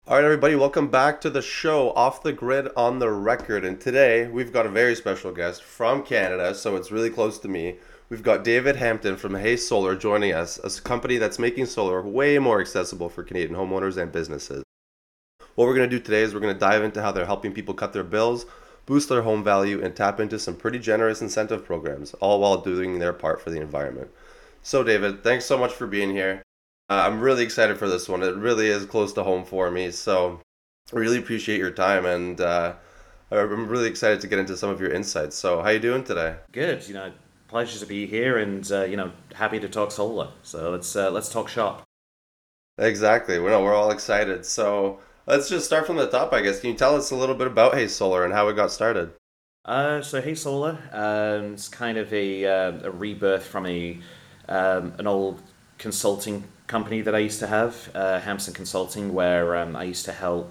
All right, everybody, welcome back to the show, Off the Grid on the Record. And today we've got a very special guest from Canada, so it's really close to me. We've got David Hampton from Hey Solar joining us, a company that's making solar way more accessible for Canadian homeowners and businesses. What we're going to do today is we're going to dive into how they're helping people cut their bills, boost their home value, and tap into some pretty generous incentive programs, all while doing their part for the environment. So, David, thanks so much for being here. I'm really excited for this one. It really is close to home for me. So, I really appreciate your time, and I'm really excited to get into some of your insights. So, how you doing today? Good, pleasure to be here, and happy to talk solar. So let's talk shop. Exactly. We're all excited. So, let's just start from the top, I guess. Can you tell us a little bit about Hey Solar and how it got started? So Hey Solar, it's kind of a rebirth from a an old consulting company that I used to have, Hampson Consulting, where I used to help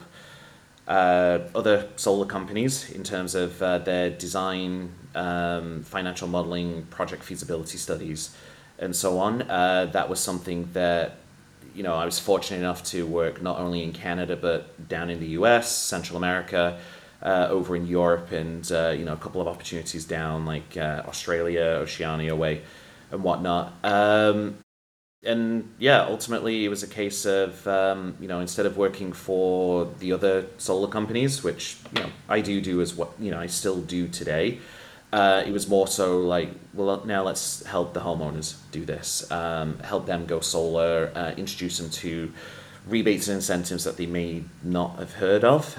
other solar companies in terms of their design, financial modeling, project feasibility studies, and so on. That was something that I was fortunate enough to work not only in Canada but down in the U.S., Central America, over in Europe, and a couple of opportunities down like Australia, Oceania way, and whatnot. And yeah, ultimately it was a case of instead of working for the other solar companies, which I do as what I still do today. It was more so like, well, now let's help the homeowners do this, help them go solar, introduce them to rebates and incentives that they may not have heard of.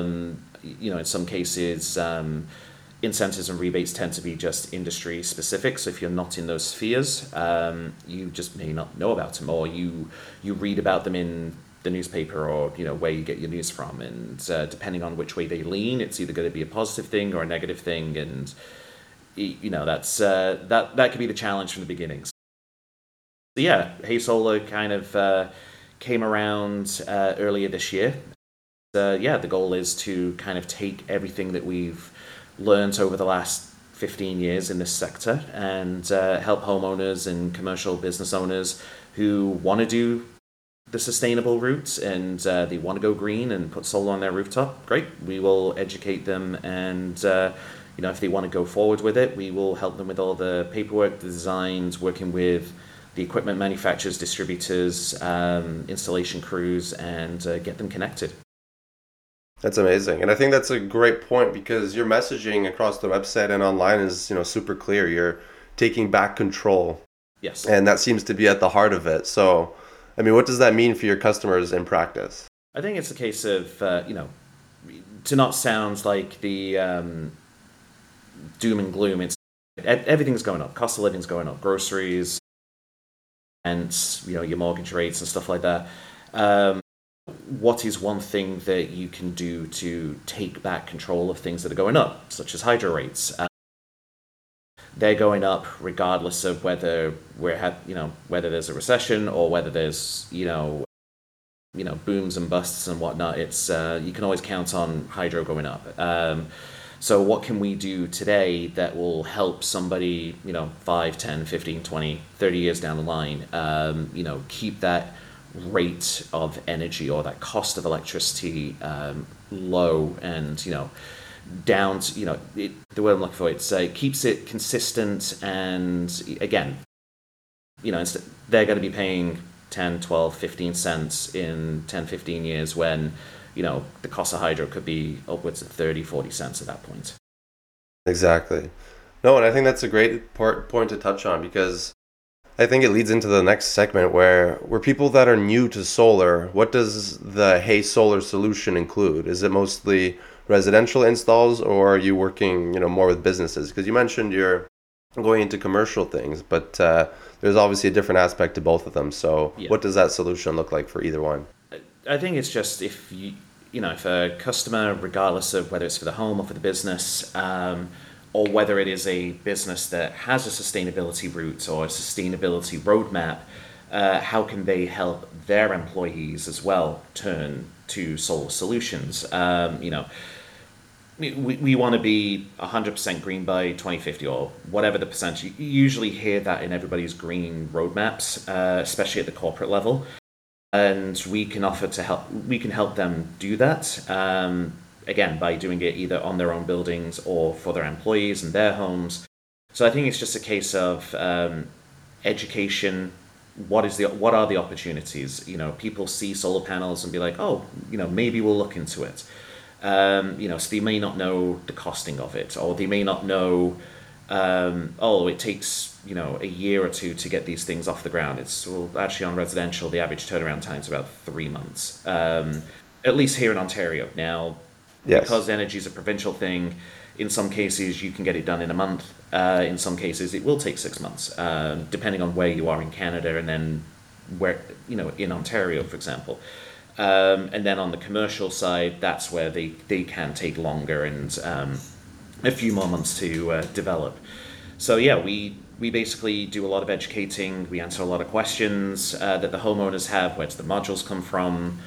In some cases, incentives and rebates tend to be just industry specific. So if you're not in those spheres, you just may not know about them, or you read about them in the newspaper, or where you get your news from, and depending on which way they lean, it's either going to be a positive thing or a negative thing, and that's that could be the challenge from the beginnings. So yeah, Hey Solar kind of came around earlier this year. Yeah, the goal is to kind of take everything that we've learned over the last 15 years in this sector and help homeowners and commercial business owners who want to do the sustainable route, and they want to go green and put solar on their rooftop. Great, we will educate them, and if they want to go forward with it, we will help them with all the paperwork, the designs, working with the equipment manufacturers, distributors, installation crews, and get them connected. That's amazing. And I think that's a great point because your messaging across the website and online is, super clear. You're taking back control, Yes. and that seems to be at the heart of it. So, I mean, what does that mean for your customers in practice? I think it's a case of, to not sound like the doom and gloom. It's everything's going up. Cost of living's going up. Groceries and your mortgage rates and stuff like that. Um, what is one thing that you can do to take back control of things that are going up, such as hydro rates? They're going up regardless of whether whether there's a recession or whether there's booms and busts and whatnot. It's you can always count on hydro going up. So what can we do today that will help somebody, 5, 10, 15, 20, 30 years down the line, keep that rate of energy or that cost of electricity low, and, down to, the word I'm looking for, it keeps it consistent. And again, they're going to be paying 10, 12, 15 cents in 10, 15 years when the cost of hydro could be upwards of 30, 40 cents at that point. Exactly. No, and I think that's a great point to touch on because I think it leads into the next segment where we're people that are new to solar. What does the Hey Solar solution include? Is it mostly residential installs, or are you working, more with businesses? Because you mentioned you're going into commercial things, but there's obviously a different aspect to both of them. So, Yeah. what does that solution look like for either one? I think it's just if a customer, regardless of whether it's for the home or for the business, or whether it is a business that has a sustainability route or a sustainability roadmap, how can they help their employees as well turn to solar solutions? We want to be 100% green by 2050 or whatever the percentage. You usually hear that in everybody's green roadmaps, especially at the corporate level. and we can help them do that, again, by doing it either on their own buildings or for their employees and their homes. So I think it's just a case of education. What are the opportunities? People see solar panels and be like, oh, maybe we'll look into it. So they may not know the costing of it, or they may not know, oh, it takes a year or two to get these things off the ground. Actually, on residential, the average turnaround time is about 3 months, at least here in Ontario. Now, Yes. because energy is a provincial thing, in some cases you can get it done in a month. In some cases, it will take 6 months, depending on where you are in Canada, and then where in Ontario, for example. And then on the commercial side, that's where they can take longer and a few more months to develop. So yeah, we basically do a lot of educating. We answer a lot of questions that the homeowners have. Where do the modules come from?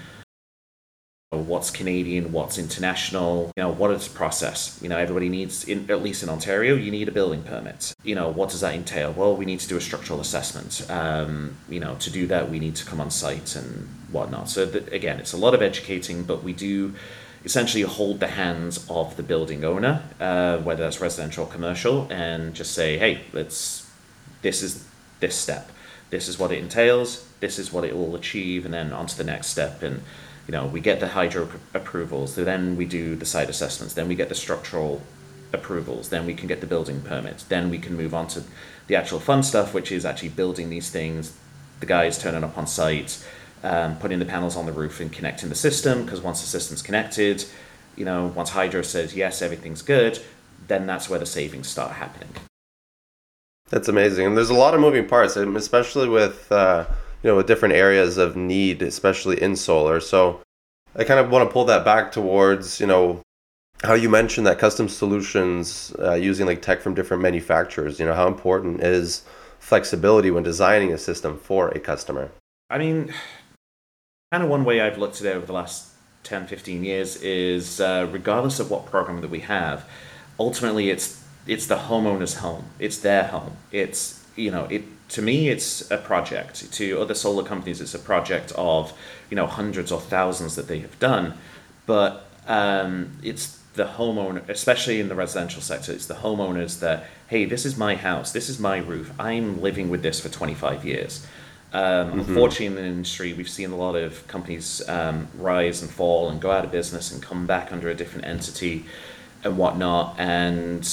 What's Canadian? What's international? What is the process? Everybody needs, at least in Ontario, you need a building permit. What does that entail? Well, we need to do a structural assessment. To do that, we need to come on site and whatnot. So again, it's a lot of educating, but we do essentially hold the hands of the building owner, whether that's residential or commercial, and just say, hey, this is this step. This is what it entails. This is what it will achieve, and then on to the next step. And we get the hydro approvals, then we do the site assessments, then we get the structural approvals, then we can get the building permits, then we can move on to the actual fun stuff, which is actually building these things, the guys turning up on site, putting the panels on the roof and connecting the system, because once the system's connected, once hydro says, yes, everything's good, then that's where the savings start happening. That's amazing. And there's a lot of moving parts, especially with with different areas of need, especially in solar. So I kind of want to pull that back towards, how you mentioned that custom solutions using like tech from different manufacturers, how important is flexibility when designing a system for a customer? I mean, kind of one way I've looked at it over the last 10, 15 years is regardless of what program that we have, ultimately it's the homeowner's home. It's their home. It's, to me, it's a project. To other solar companies, it's a project of, hundreds or thousands that they have done. But it's the homeowner, especially in the residential sector, it's the homeowners that, hey, this is my house, this is my roof, I'm living with this for 25 years. Unfortunately, in the industry, we've seen a lot of companies rise and fall and go out of business and come back under a different entity and whatnot. And,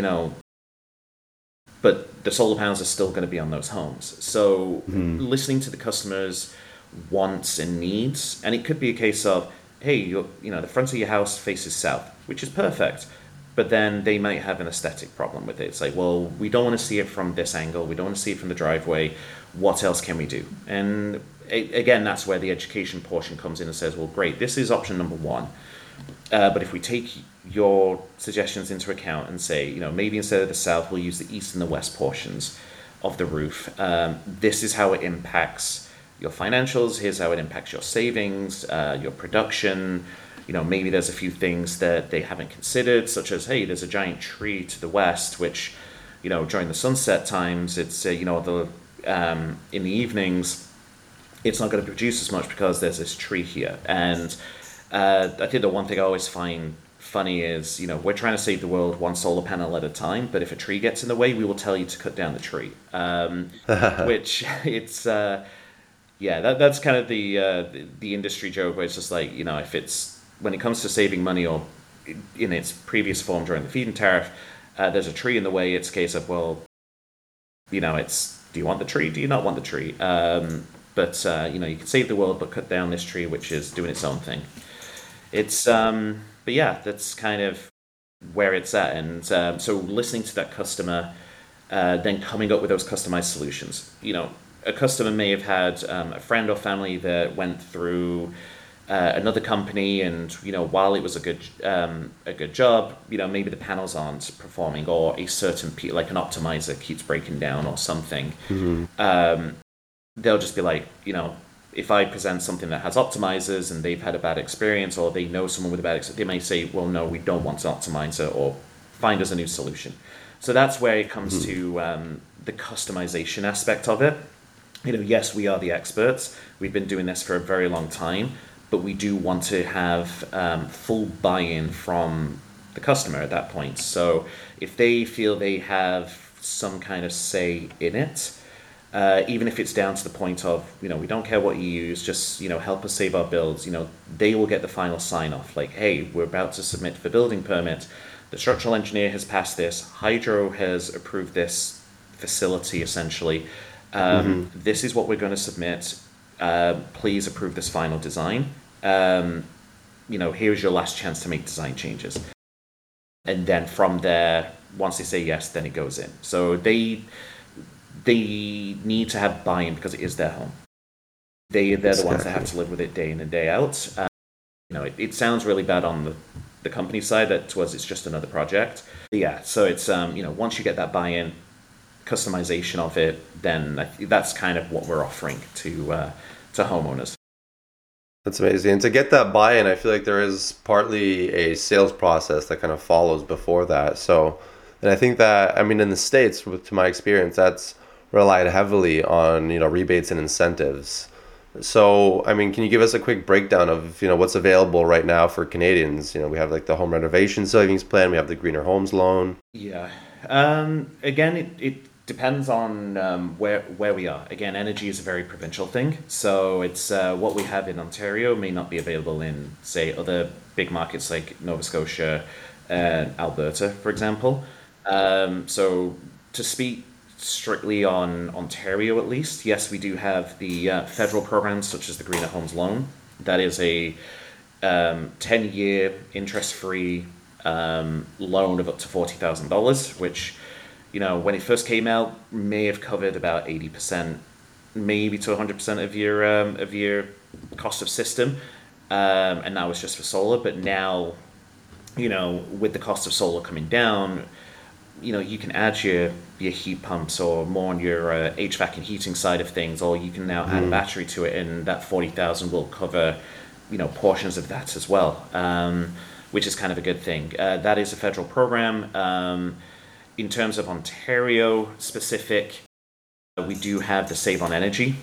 but the solar panels are still going to be on those homes. So listening to the customers' wants and needs, and it could be a case of, hey, the front of your house faces south, which is perfect, but then they might have an aesthetic problem with it. It's like, well, we don't want to see it from this angle, we don't want to see it from the driveway, what else can we do? And again, that's where the education portion comes in and says, well, great, this is option number one. But if we take your suggestions into account and say, maybe instead of the south, we'll use the east and the west portions of the roof. This is how it impacts your financials. Here's how it impacts your savings, your production. Maybe there's a few things that they haven't considered, such as, hey, there's a giant tree to the west, which, during the sunset times, it's, in the evenings, it's not going to produce as much because there's this tree here. And I think the one thing I always find funny is, we're trying to save the world one solar panel at a time, but if a tree gets in the way, we will tell you to cut down the tree. Which it's, that's kind of the industry joke where it's just like, if it's, when it comes to saving money or in its previous form during the feed-in tariff, there's a tree in the way, it's a case of, well, it's, do you want the tree? Do you not want the tree? But you can save the world, but cut down this tree, which is doing its own thing. It's, but yeah, that's kind of where it's at. And so listening to that customer, then coming up with those customized solutions. A customer may have had a friend or family that went through another company, and while it was a good job, maybe the panels aren't performing, or a certain like an optimizer keeps breaking down or something. They'll just be like, if I present something that has optimizers and they've had a bad experience, or they know someone with a bad experience, they may say, well, no, we don't want an optimizer, or find us a new solution. So that's where it comes to the customization aspect of it. Yes, we are the experts. We've been doing this for a very long time, but we do want to have full buy-in from the customer at that point. So if they feel they have some kind of say in it, even if it's down to the point of, we don't care what you use, just, help us save our builds, they will get the final sign off. Like, hey, we're about to submit for building permit. The structural engineer has passed this. Hydro has approved this facility, essentially. This is what we're going to submit. Please approve this final design. Here's your last chance to make design changes. And then from there, once they say yes, then it goes in. So they need to have buy-in because it is their home. They're the ones that have to live with it day in and day out. It sounds really bad on the company side that to us it's just another project. But yeah, so it's once you get that buy-in, customization of it, then that's kind of what we're offering to homeowners. That's amazing. And to get that buy-in, I feel like there is partly a sales process that kind of follows before that. So, and I think that, I mean, in the States, to my experience, that's relied heavily on, rebates and incentives. So, I mean, can you give us a quick breakdown of, what's available right now for Canadians? We have like the home renovation savings plan, we have the Greener Homes loan. Yeah. Again, it depends on where we are. Again, energy is a very provincial thing, so it's what we have in Ontario may not be available in, say, other big markets like Nova Scotia and Alberta, for example. So to speak strictly on Ontario, at least, yes, we do have the federal programs such as the Greener Homes loan. That is a 10-year interest-free loan of up to $40,000, which, when it first came out, may have covered about 80%, maybe to 100% of your cost of system, and that was just for solar. But now, with the cost of solar coming down, you can add your heat pumps or more on your HVAC and heating side of things, or you can now add a battery to it, and that 40,000 will cover, portions of that as well, which is kind of a good thing. That is a federal program. In terms of Ontario specific, we do have the Save on Energy.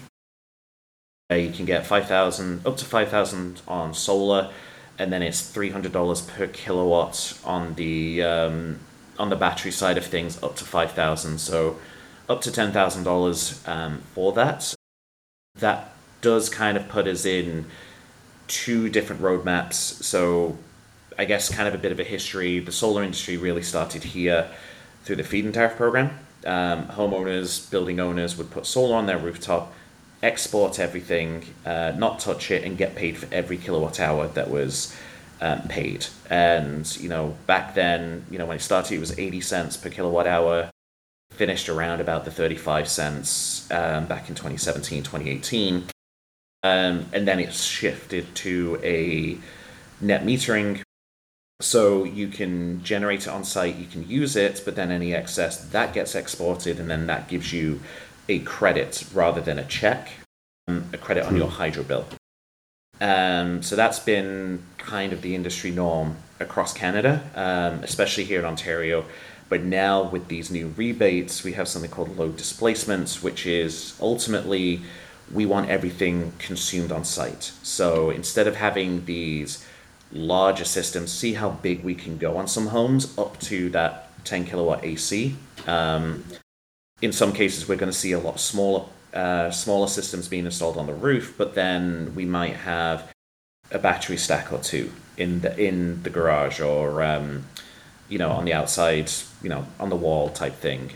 You can get up to 5,000 on solar, and then it's $300 per kilowatt on the battery side of things, up to 5,000. So up to $10,000 for that. That does kind of put us in two different roadmaps. So I guess kind of a bit of a history. The solar industry really started here through the feed-in tariff program. Homeowners, building owners would put solar on their rooftop, export everything, not touch it, and get paid for every kilowatt hour that was paid. And back then, when it started, it was 80 cents per kilowatt hour, finished around about the 35 cents back in 2017, 2018. And then it shifted to a net metering. So you can generate it on site, you can use it, but then any excess that gets exported, and then that gives you a credit rather than a check, a credit on your hydro bill. So that's been kind of the industry norm across Canada, especially here in Ontario. But now with these new rebates, we have something called load displacements, which is ultimately we want everything consumed on site. So instead of having these larger systems, see how big we can go on some homes, up to that 10 kilowatt AC. In some cases, we're going to see a lot smaller systems being installed on the roof, but then we might have a battery stack or two in the garage, or on the outside, on the wall type thing.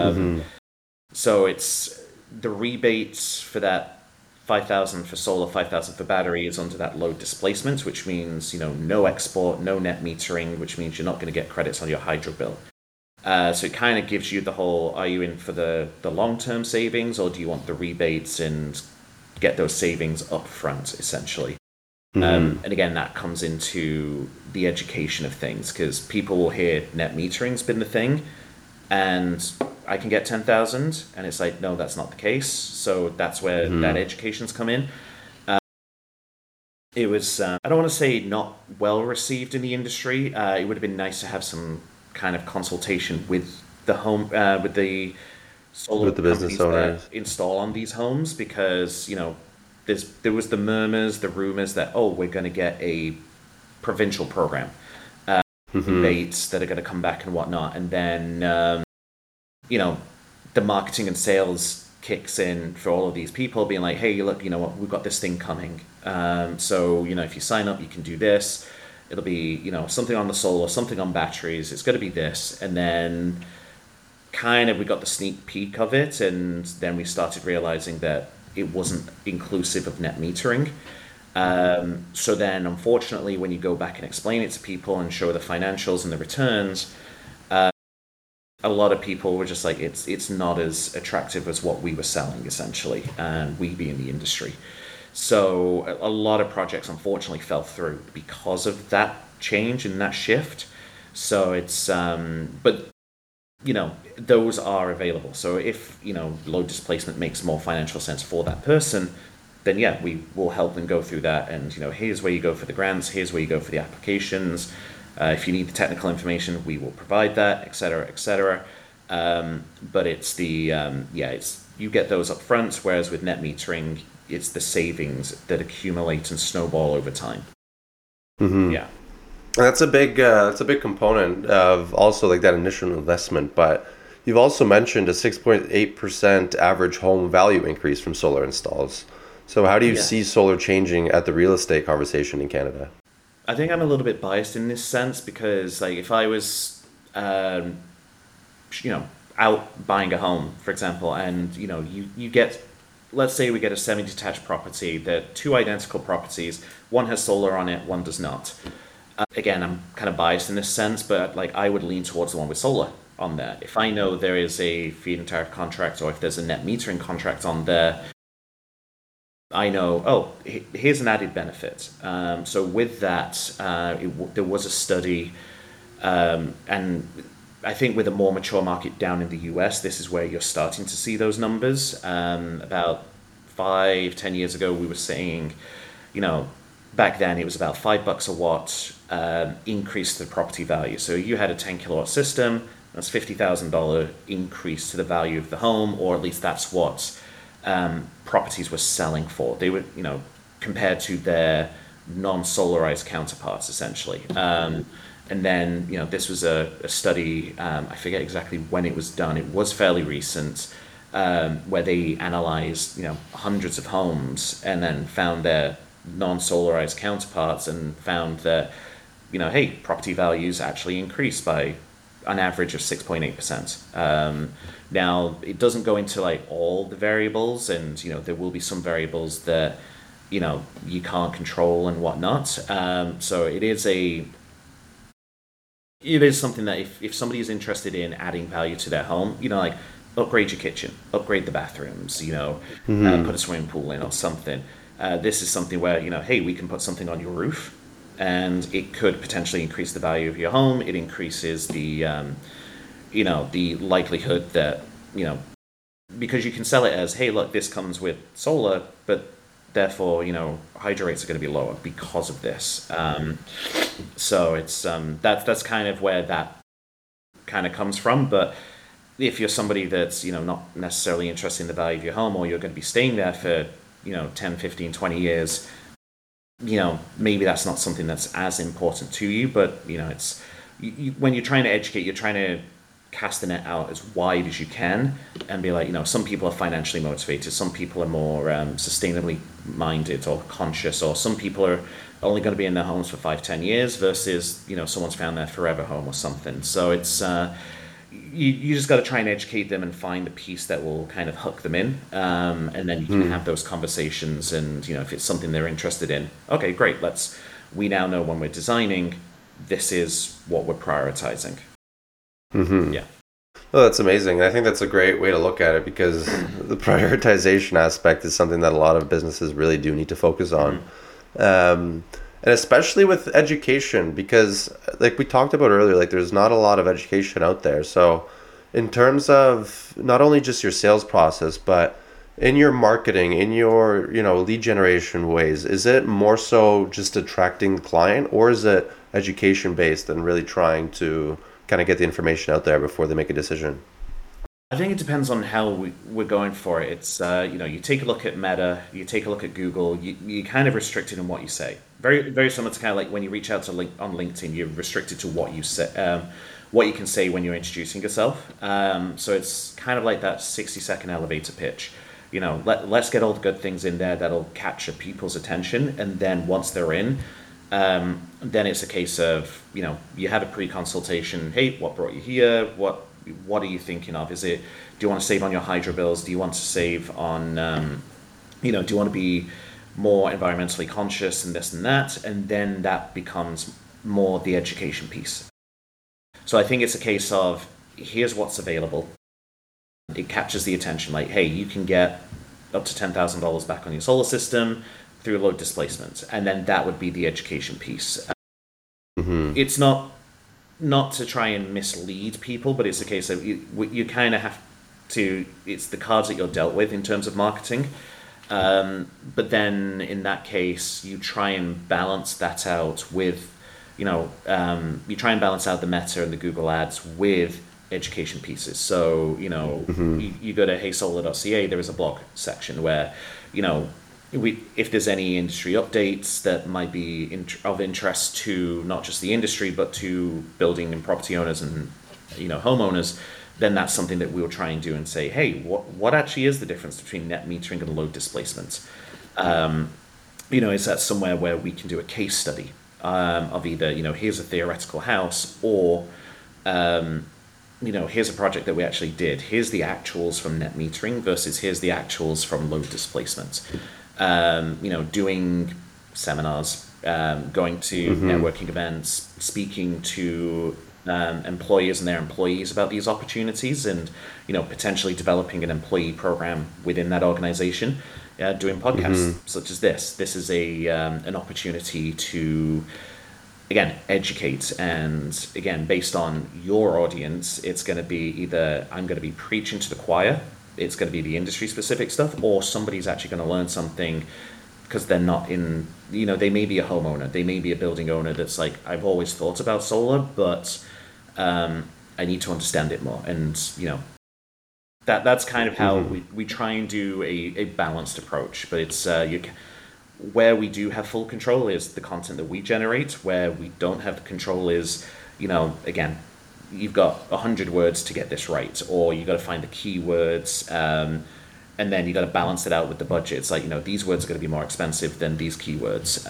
So it's the rebates for that 5,000 for solar, 5,000 for battery is under that load displacement, which means no export, no net metering, which means you're not going to get credits on your hydro bill. So it kind of gives you the whole, are you in for the long-term savings, or do you want the rebates and get those savings up front, essentially? And again, that comes into the education of things, because people will hear net metering's been the thing, and I can get 10,000, and it's like, no, that's not the case. So that's where that education's come in. It was, I don't want to say not well received in the industry. It would have been nice to have some kind of consultation with the solar with the business companies that owners. install on these homes because there was the murmurs, the rumors that we're going to get a provincial program, Hmm. rebates that are going to come back and whatnot, and then you know the marketing and sales kicks in for all of these people, being like, hey, look, you know what, we've got this thing coming. So if you sign up, you can do this. It'll be something on the solar, something on batteries. It's going to be this, and then kind of we got the sneak peek of it, and then we started realizing that it wasn't inclusive of net metering. So then, unfortunately, when you go back and explain it to people and show the financials and the returns, a lot of people were just like, it's not as attractive as what we were selling, essentially, and we being the industry. So a lot of projects unfortunately fell through because of that change and that shift. So it's but those are available. So if load displacement makes more financial sense for that person, then yeah, we will help them go through that. And here's where you go for the grants. Here's where you go for the applications. If you need the technical information, we will provide that, et cetera, et cetera. But it's it's you get those up front, whereas with net metering, it's the savings that accumulate and snowball over time. Hmm. Yeah. That's a big component of also like that initial investment. But you've also mentioned a 6.8% average home value increase from solar installs. So how do you see Yes. solar changing at the real estate conversation in Canada? I think I'm a little bit biased in this sense because, like, if I was, um, out buying a home, for example, and you get, let's say we get a semi-detached property, they're two identical properties, one has solar on it, one does not. Again, I'm kind of biased in this sense, but like I would lean towards the one with solar on there. If I know there is a feed-in tariff contract or if there's a net metering contract on there, I know, here's an added benefit. So with that, there was a study, and I think with a more mature market down in the US, this is where you're starting to see those numbers. About 5, 10 years ago, we were saying, you know, back then it was about $5 a watt increase to the property value. So you had a 10 kilowatt system, that's $50,000 increase to the value of the home, or at least that's what properties were selling for. They were, compared to their non-solarized counterparts, essentially. And then, this was a study, I forget exactly when it was done. It was fairly recent, where they analyzed, hundreds of homes and then found their non-solarized counterparts and found that, hey, property values actually increased by an average of 6.8%. Now, it doesn't go into like all the variables, and there will be some variables that you can't control and whatnot. So it is something that if somebody is interested in adding value to their home, like upgrade your kitchen, upgrade the bathrooms, put a swimming pool in or something. This is something where hey, we can put something on your roof, and it could potentially increase the value of your home. It increases the likelihood that because you can sell it as, hey, look, this comes with solar, but therefore hydro rates are going to be lower because of this. So it's that's kind of where that kind of comes from. But if you're somebody that's not necessarily interested in the value of your home, or you're going to be staying there for 10, 15, 20 years, maybe that's not something that's as important to you. But it's when you're trying to educate, you're trying to cast the net out as wide as you can and be like, some people are financially motivated, some people are more sustainably minded or conscious, or some people are only going to be in their homes for 5, 10 years versus someone's found their forever home or something. So it's you just got to try and educate them and find the piece that will kind of hook them in, and then you can have those conversations. And if it's something they're interested in, okay, great, we now know when we're designing, this is what we're prioritizing. Hmm. Yeah. Oh, that's amazing. I think that's a great way to look at it because the prioritization aspect is something that a lot of businesses really do need to focus on. And especially with education, because like we talked about earlier, like there's not a lot of education out there. So in terms of not only just your sales process, but in your marketing, in your, lead generation ways, is it more so just attracting the client, or is it education based and really trying to kind of get the information out there before they make a decision? I think it depends on how we're going for it. It's you take a look at Meta, you take a look at Google, you kind of restricted in what you say. Very very similar to kind of like when you reach out to link on LinkedIn, you're restricted to what you say, what you can say when you're introducing yourself. So it's kind of like that 60-second elevator pitch. Let's get all the good things in there that'll capture people's attention, and then once they're in, then it's a case of you have a pre-consultation. Hey, what brought you here? What are you thinking of? Do you want to save on your hydro bills? Do you want to save on, do you want to be more environmentally conscious and this and that? And then that becomes more the education piece. So I think it's a case of, here's what's available. It captures the attention, like, hey, you can get up to $10,000 back on your solar system through load displacement. And then that would be the education piece. It's not to try and mislead people, but it's a case of you kind of have to, it's the cards that you're dealt with in terms of marketing. But then in that case, you try and balance that out with, you try and balance out the Meta and the Google ads with education pieces. So, you go to heysolar.ca, there is a blog section where, if there's any industry updates that might be of interest to not just the industry, but to building and property owners and, homeowners, then that's something that we'll try and do and say, hey, what actually is the difference between net metering and load displacement? Is that somewhere where we can do a case study of either, here's a theoretical house, or, here's a project that we actually did. Here's the actuals from net metering versus here's the actuals from load displacement. Doing seminars, going to networking events, speaking to employers and their employees about these opportunities, and potentially developing an employee program within that organization. Doing podcasts such as this. This is an opportunity to, again, educate, and again, based on your audience, it's going to be either I'm going to be preaching to the choir. It's going to be the industry specific stuff, or somebody's actually going to learn something because they're not in, they may be a homeowner, they may be a building owner that's like, I've always thought about solar, but I need to understand it more. And, that's kind of how we try and do a balanced approach. But it's, where we do have full control is the content that we generate. Where we don't have the control is, again, you've got 100 words to get this right, or you got to find the keywords, and then you got to balance it out with the budget. It's like, these words are going to be more expensive than these keywords,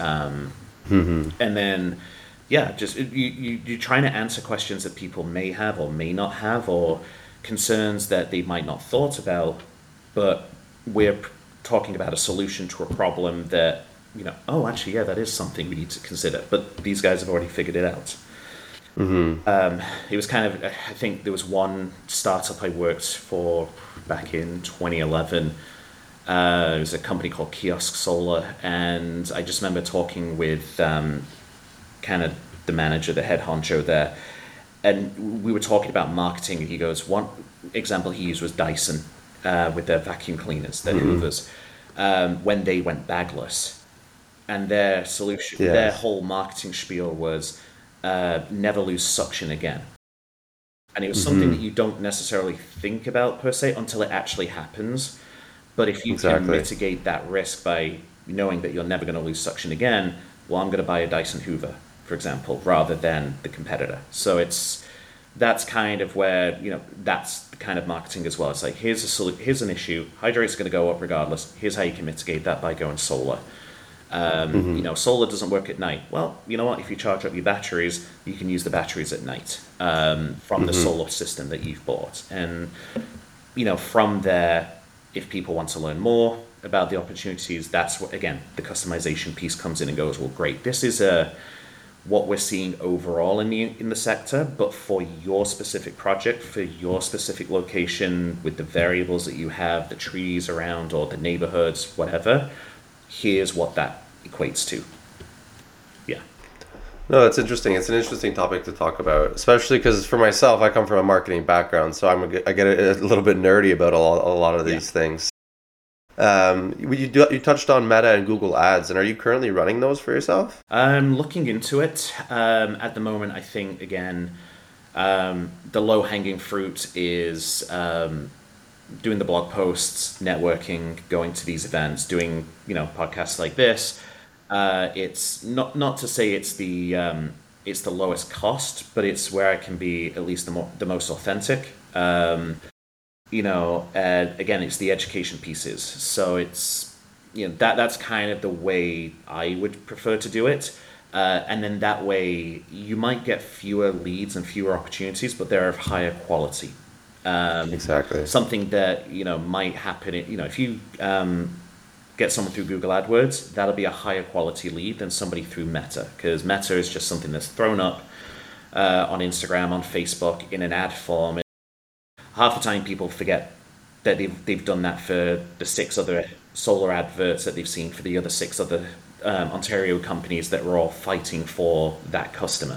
and then just you're trying to answer questions that people may have or may not have, or concerns that they might not thought about, but we're talking about a solution to a problem that actually that is something we need to consider, but these guys have already figured it out. It was kind of, I think there was one startup I worked for back in 2011. It was a company called Kiosk Solar, and I just remember talking with kind of the manager, the head honcho there, and we were talking about marketing, and he goes, one example he used was Dyson with their vacuum cleaners, their Hoovers, when they went bagless, and their solution, their whole marketing spiel was, never lose suction again. And it was something that you don't necessarily think about per se until it actually happens. But if you can mitigate that risk by knowing that you're never going to lose suction again, well, I'm going to buy a Dyson Hoover, for example, rather than the competitor. So that's kind of where, that's the kind of marketing as well. It's like, here's an issue, hydro rate's going to go up regardless. Here's how you can mitigate that by going solar. Solar doesn't work at night. Well, you know what? If you charge up your batteries, you can use the batteries at night from the solar system that you've bought. And, from there, if people want to learn more about the opportunities, that's what, again, the customization piece comes in and goes, well, great. This is what we're seeing overall in the sector, but for your specific project, for your specific location, with the variables that you have, the trees around or the neighborhoods, whatever, here's what that equates to. Yeah. No, that's interesting. It's an interesting topic to talk about, especially because for myself, I come from a marketing background, so I get a little bit nerdy about a lot of these things. You touched on Meta and Google Ads, and are you currently running those for yourself? I'm looking into it. At the moment, I think, again, The low-hanging fruit is doing the blog posts, networking, going to these events, doing podcasts like this. It's not to say it's the lowest cost, but it's where I can be at least the most authentic. Again, it's the education pieces. So it's that's kind of the way I would prefer to do it. And then that way you might get fewer leads and fewer opportunities, but they're of higher quality. Exactly. Something that might happen. If you get someone through Google AdWords, that'll be a higher quality lead than somebody through Meta, because Meta is just something that's thrown up on Instagram, on Facebook in an ad form. And half the time, people forget that they've done that for the 6 other solar adverts that they've seen for the other 6 other Ontario companies that were all fighting for that customer.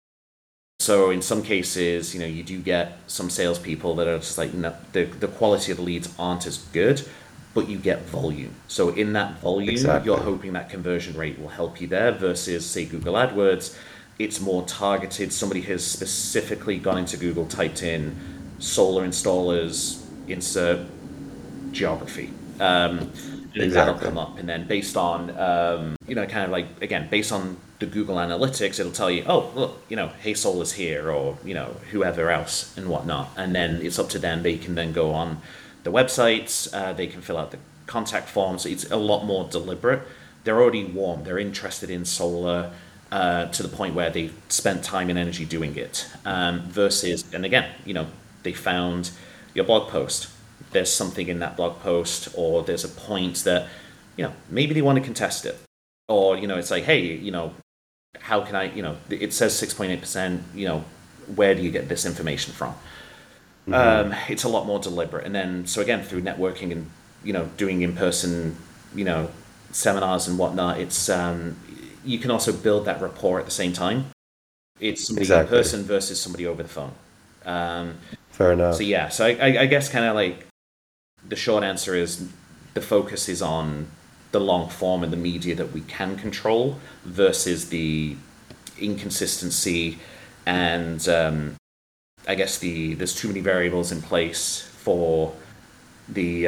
So in some cases, you do get some salespeople that are just like, no, the quality of the leads aren't as good, but you get volume. So in that volume, Exactly. You're hoping that conversion rate will help you there versus, say, Google AdWords. It's more targeted. Somebody has specifically gone into Google, typed in solar installers, insert geography. And that'll come up, and then based on kind of like, again, based on the Google Analytics, it'll tell you, oh look, Hey Solar's here, or whoever else and whatnot, and then it's up to them. They can then go on the websites, they can fill out the contact forms. It's a lot more deliberate. They're already warm. They're interested in solar to the point where they've spent time and energy doing it. Versus, and again, they found your blog post. There's something in that blog post, or there's a point that, maybe they want to contest it. Or, it's like, hey, how can I, it says 6.8%, where do you get this information from? Mm-hmm. It's a lot more deliberate. And then, so again, through networking and, doing in-person, seminars and whatnot, it's, you can also build that rapport at the same time. It's somebody in person versus somebody over the phone. Fair enough. So yeah, so I guess kind of like the short answer is the focus is on the long form and the media that we can control versus the inconsistency and I guess there's too many variables in place for the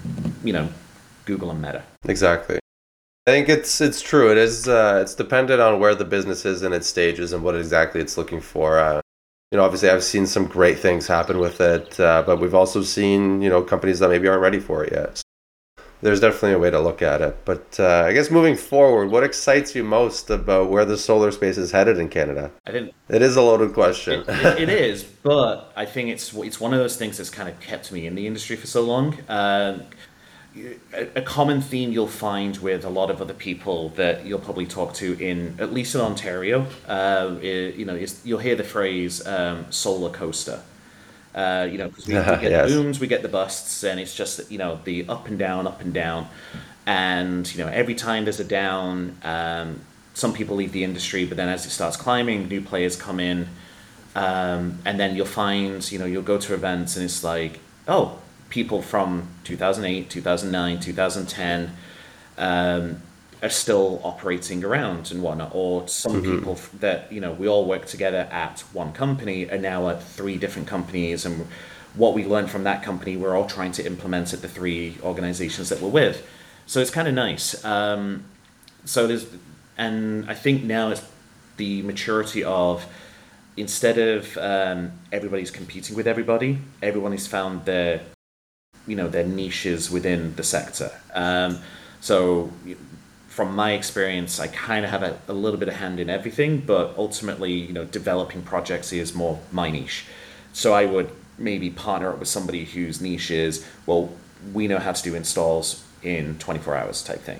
Google and Meta. Exactly. I think it's true. It is it's dependent on where the business is in its stages and what exactly it's looking for. Obviously I've seen some great things happen with it, but we've also seen, companies that maybe aren't ready for it yet. So there's definitely a way to look at it. But I guess moving forward, what excites you most about where the solar space is headed in Canada? It is a loaded question. It is, but I think it's one of those things that's kind of kept me in the industry for so long. A common theme you'll find with a lot of other people that you'll probably talk to at least in Ontario, is you'll hear the phrase solar coaster. Because we get the booms, we get the busts, and it's just the up and down, and every time there's a down, some people leave the industry, but then as it starts climbing, new players come in, and then you'll find you'll go to events and it's like, oh, people from 2008, 2009, 2010 are still operating around and whatnot, or some people that we all work together at one company are now at 3 different companies, and what we learned from that company we're all trying to implement at the 3 organizations that we're with. So it's kind of nice. And I think now it's the maturity of, instead of everybody's competing with everybody, everyone has found their niches within the sector. So from my experience, I kind of have a little bit of hand in everything, but ultimately, developing projects is more my niche. So I would maybe partner up with somebody whose niche is, well, we know how to do installs in 24 hours type thing.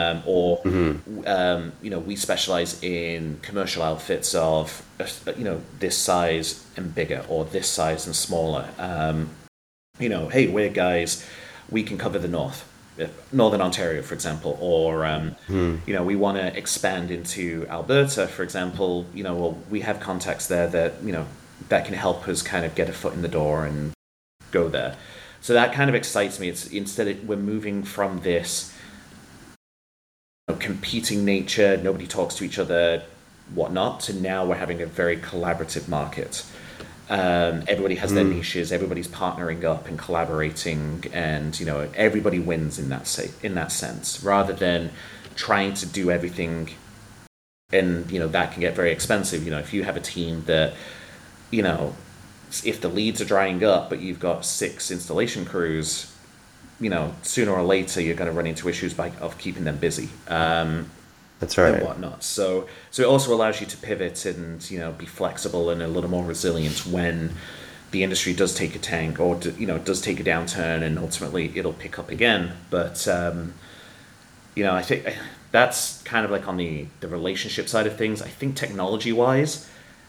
We specialize in commercial outfits of, this size and bigger, or this size and smaller. Hey, we're guys, we can cover the Northern Ontario, for example, or, we want to expand into Alberta, for example, we have contacts there that, that can help us kind of get a foot in the door and go there. So that kind of excites me. It's we're moving from this competing nature, nobody talks to each other, whatnot, to now we're having a very collaborative market. Everybody has their niches. Everybody's partnering up and collaborating, and everybody wins in that sense, rather than trying to do everything. And that can get very expensive. If you have a team that, if the leads are drying up, but you've got 6 installation crews, sooner or later you're going to run into issues of keeping them busy. That's right. And whatnot. So it also allows you to pivot and be flexible and a little more resilient when the industry does take a tank, or does take a downturn, and ultimately it'll pick up again. But I think that's kind of like on the relationship side of things. I think technology wise,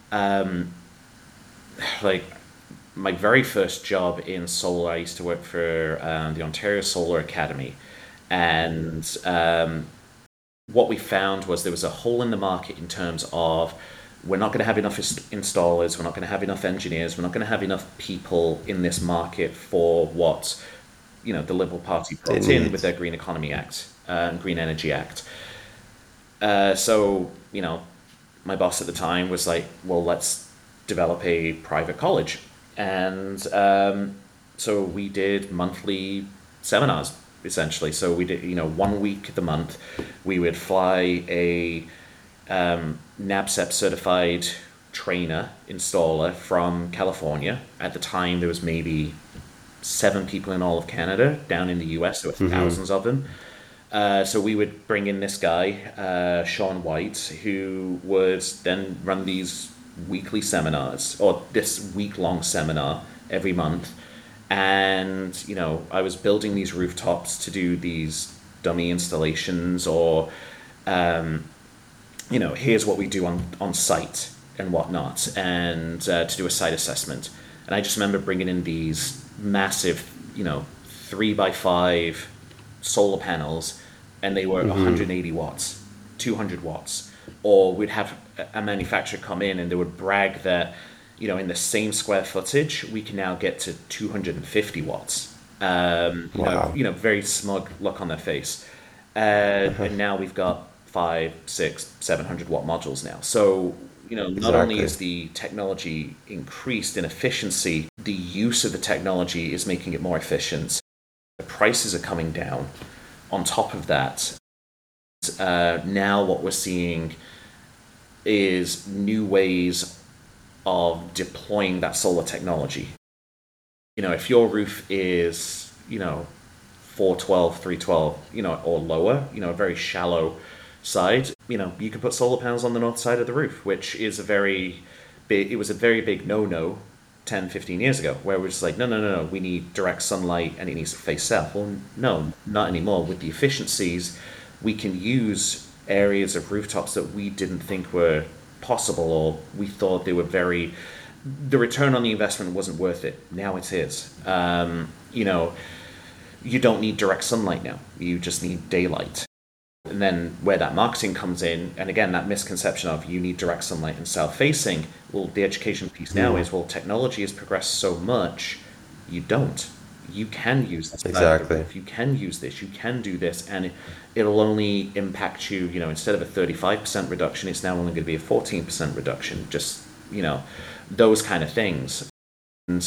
like my very first job in solar, I used to work for the Ontario Solar Academy, and what we found was there was a hole in the market in terms of, we're not going to have enough installers, we're not going to have enough engineers, we're not going to have enough people in this market for what the Liberal Party brought in with their Green Economy Act and Green Energy Act. So my boss at the time was like, well, let's develop a private college. And so we did monthly seminars, essentially. So we did, 1 week of the month, we would fly a NABCEP certified trainer installer from California. At the time, there was maybe 7 people in all of Canada. Down in the US, there were thousands of them. So we would bring in this guy, Sean White, who would then run these weekly seminars, or this week-long seminar every month. And I was building these rooftops to do these dummy installations, or here's what we do on site and whatnot, and to do a site assessment. And I just remember bringing in these massive 3x5 solar panels, and they were 180 watts, 200 watts. Or we'd have a manufacturer come in and they would brag that in the same square footage, we can now get to 250 watts. Wow. Very smug look on their face. And now we've got 500, 600, 700 watt modules now. So, not only is the technology increased in efficiency, the use of the technology is making it more efficient. The prices are coming down. On top of that, now what we're seeing is new ways of deploying that solar technology. If your roof is 412, 312, or lower, a very shallow side, you can put solar panels on the north side of the roof, which is it was a very big no-no 10, 15 years ago, where we're just like, no, we need direct sunlight and it needs to face south. Well, no, not anymore. With the efficiencies, we can use areas of rooftops that we didn't think were possible, or we thought they were the return on the investment wasn't worth it. Now it is. You don't need direct sunlight now. You just need daylight. And then where that marketing comes in, and again, that misconception of you need direct sunlight and south-facing, well, the education piece now is, well, technology has progressed so much, you don't. You can use this. Exactly. You can use this, you can do this, and it'll only impact you, instead of a 35% reduction, it's now only going to be a 14% reduction, just, those kind of things. And,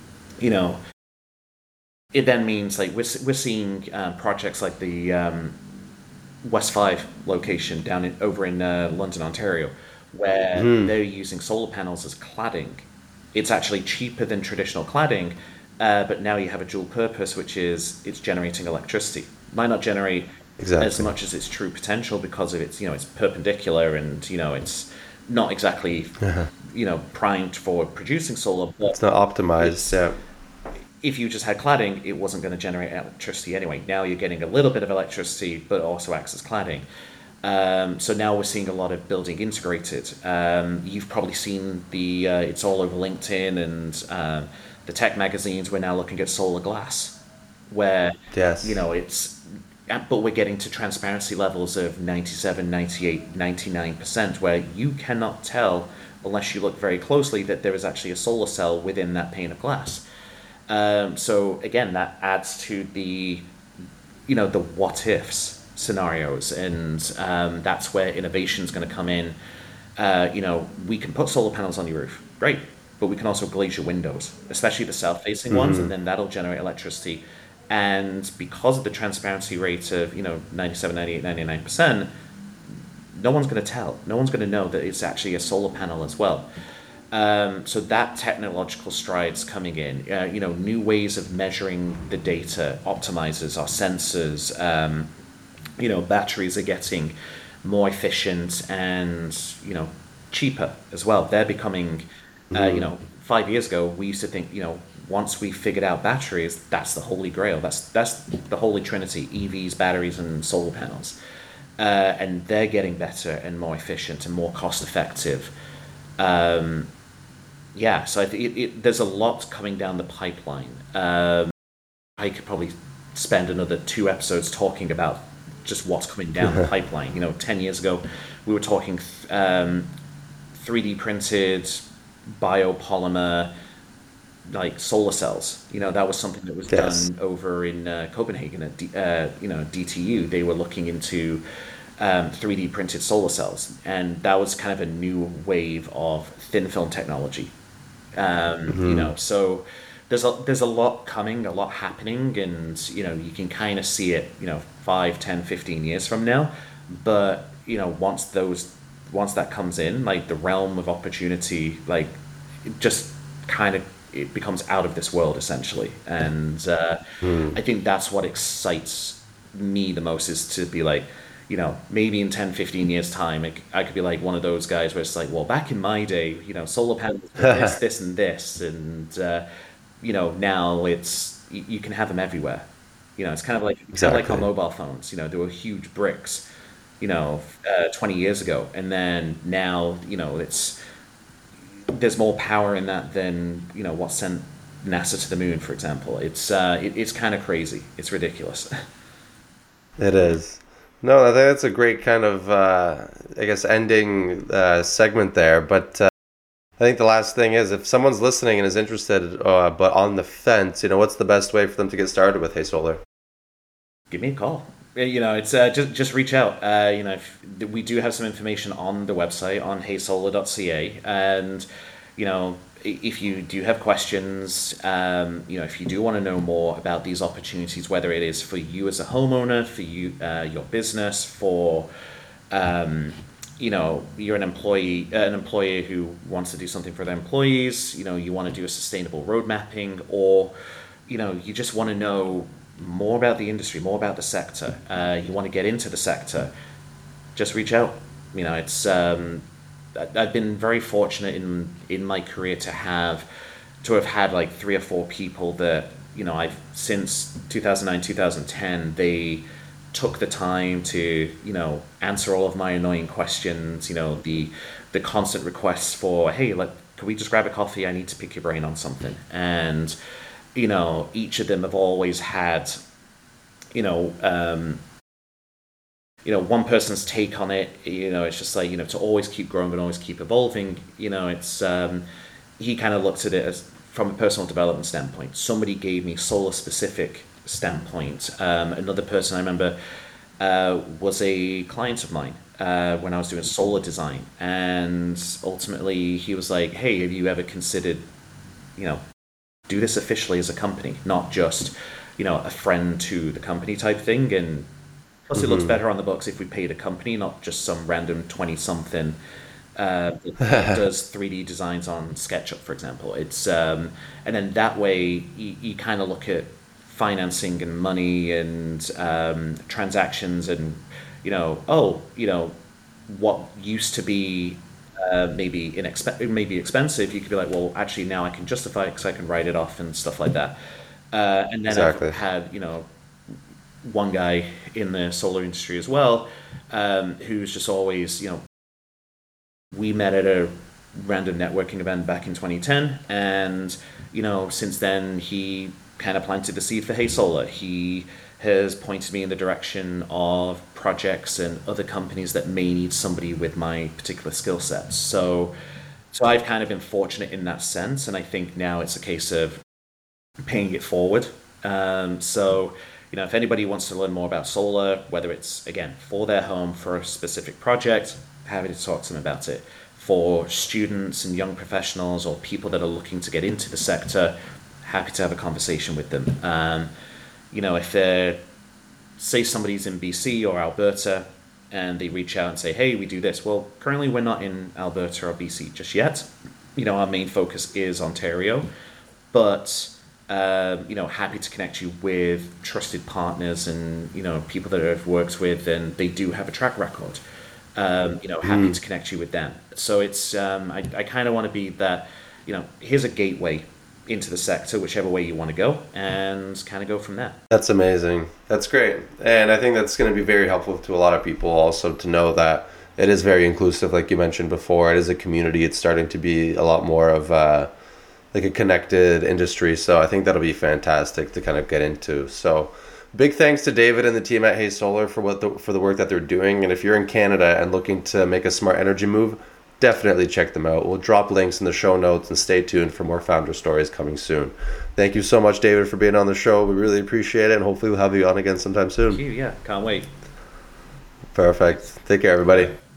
it then means, like, we're seeing projects like the West 5 location over in London, Ontario, where they're using solar panels as cladding. It's actually cheaper than traditional cladding, but now you have a dual purpose, which is it's generating electricity. Might not generate as much as its true potential because of its it's perpendicular, and it's not exactly primed for producing solar. But it's not optimized. Yeah. If you just had cladding, it wasn't going to generate electricity anyway. Now you're getting a little bit of electricity, but also acts as cladding. So now we're seeing a lot of building integrated. You've probably seen it's all over LinkedIn and the tech magazines. We're now looking at solar glass, where but we're getting to transparency levels of 97, 98, 99%, where you cannot tell, unless you look very closely, that there is actually a solar cell within that pane of glass. So again, that adds to the what ifs scenarios, and that's where innovation is going to come in. We can put solar panels on your roof. Great. but we can also glaze your windows, especially the south-facing ones, and then that'll generate electricity. And because of the transparency rate of 97, 98, 99%, no one's going to tell. No one's going to know that it's actually a solar panel as well. So that technological strides coming in, new ways of measuring the data, optimizers, our sensors, batteries are getting more efficient and, cheaper as well. They're becoming, 5 years ago, we used to think, once we figured out batteries, that's the holy grail. That's the holy trinity: EVs, batteries, and solar panels. And they're getting better and more efficient and more cost effective. So I think there's a lot coming down the pipeline. I could probably spend another 2 episodes talking about just what's coming down the pipeline. 10 years ago, we were talking 3D printed biopolymer, like solar cells. That was something that was done over in Copenhagen at DTU. They were looking into 3D printed solar cells, and that was kind of a new wave of thin film technology. So there's a lot coming, a lot happening, and you can kind of see it 5, 10, 15 years from now. But once that comes in, like the realm of opportunity, like it just kind of, it becomes out of this world essentially. And I think that's what excites me the most, is to be like, maybe in 10, 15 years time, I could be like one of those guys where it's like, well, back in my day, solar panels were this and this, and now you can have them everywhere. It's kind of like our mobile phones. There were huge bricks, 20 years ago, and then now, there's more power in that than what sent NASA to the moon, for example. It's kind of crazy. It's ridiculous. It is. No, I think that's a great kind of, I guess, ending segment there. But I think the last thing is, if someone's listening and is interested, but on the fence, what's the best way for them to get started with Hey Solar? Give me a call. It's just reach out. We do have some information on the website on heysolar.ca, and if you do have questions, if you do want to know more about these opportunities, whether it is for you as a homeowner, for you, your business, for you're an employer who wants to do something for their employees, you want to do a sustainable road mapping, or you just want to know more about the industry, more about the sector, you want to get into the sector, just reach out. I've been very fortunate in my career to have had like 3 or 4 people that I've, since 2009, 2010, they took the time to answer all of my annoying questions, the constant requests for, hey, can we just grab a coffee, I need to pick your brain on something. And each of them have always had one person's take on it. It's just like, to always keep growing and always keep evolving. It's he kind of looked at it as from a personal development standpoint. Somebody gave me solar specific standpoint. Another person I remember was a client of mine when I was doing solar design, and ultimately he was like, hey, have you ever considered do this officially as a company, not just a friend to the company type thing. And plus, it looks better on the books if we paid a company, not just some random 20-something that does 3D designs on SketchUp, for example. It's and then that way you kind of look at financing and money and transactions, and what used to be maybe expensive, you could be like, well, actually now I can justify it because I can write it off and stuff like that. And then exactly. I've had one guy in the solar industry as well, who's just always, we met at a random networking event back in 2010, and since then he kind of planted the seed for Hey Solar. He has pointed me in the direction of projects and other companies that may need somebody with my particular skill sets. So I've kind of been fortunate in that sense, and I think now it's a case of paying it forward. If anybody wants to learn more about solar, whether it's, again, for their home, for a specific project, happy to talk to them about it. for students and young professionals or people that are looking to get into the sector, happy to have a conversation with them. If they're, say somebody's in BC or Alberta and they reach out and say, hey, we do this. Well, currently we're not in Alberta or BC just yet. Our main focus is Ontario, but happy to connect you with trusted partners and people that I've worked with and they do have a track record. Happy to connect you with them. So it's I kind of want to be that, here's a gateway into the sector, whichever way you want to go, and kind of go from there. That's amazing. That's great. And I think that's going to be very helpful to a lot of people also to know that it is very inclusive, like you mentioned before. It is a community. It's starting to be a lot more of like a connected industry. So I think that'll be fantastic to kind of get into. So big thanks to David and the team at Hey Solar for the work that they're doing. And if you're in Canada and looking to make a smart energy move, definitely check them out. We'll drop links in the show notes and stay tuned for more founder stories coming soon. Thank you so much, David, for being on the show. We really appreciate it, and hopefully we'll have you on again sometime soon. Thank you. Yeah, can't wait. Perfect. Take care, everybody.